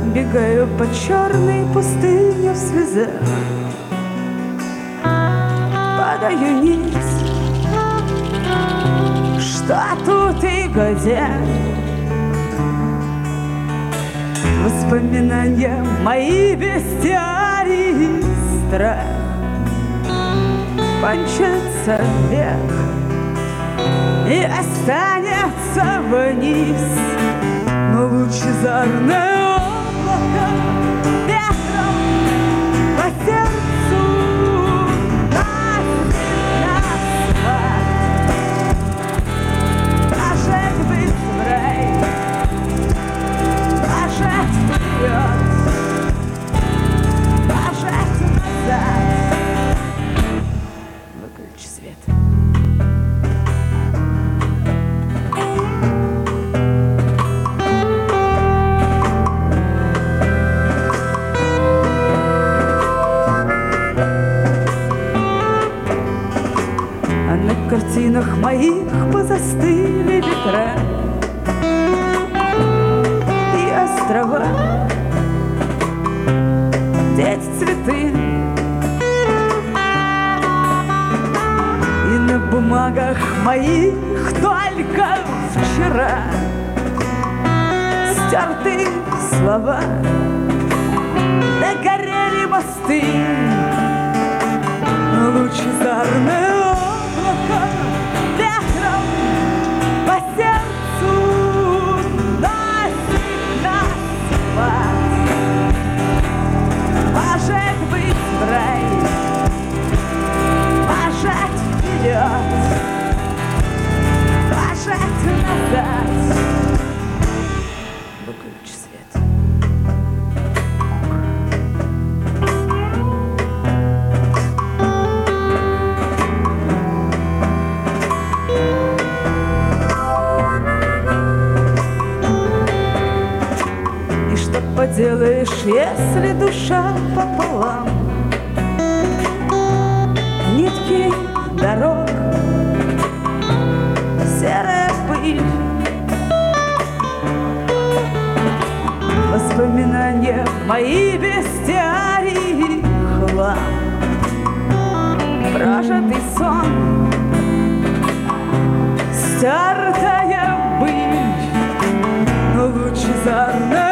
Бегаю по черной пустыне в слезах, падаю низ. Что тут и где? Воспоминания мои, бестиарий, страх. Кончится век и останется вниз, но лучезарное облако ветром по сердцу носит нас. Может быть в рай, может вперед, может назад. Выключи свет. А на картинах моих позастыли ветра и острова, дети, цветы. И на бумагах моих только вчера стерты слова, догорели мосты, но лучезарное облако ветром по сердцу носит нас в ад. Может быть в рай, может вперед, может назад. Выключи свет. И что поделаешь, если душа пополам? Нитки дорог, серая пыль, воспоминания мои, бестиарий, хлам. Прожитый сон, стертая быль, но лучезарная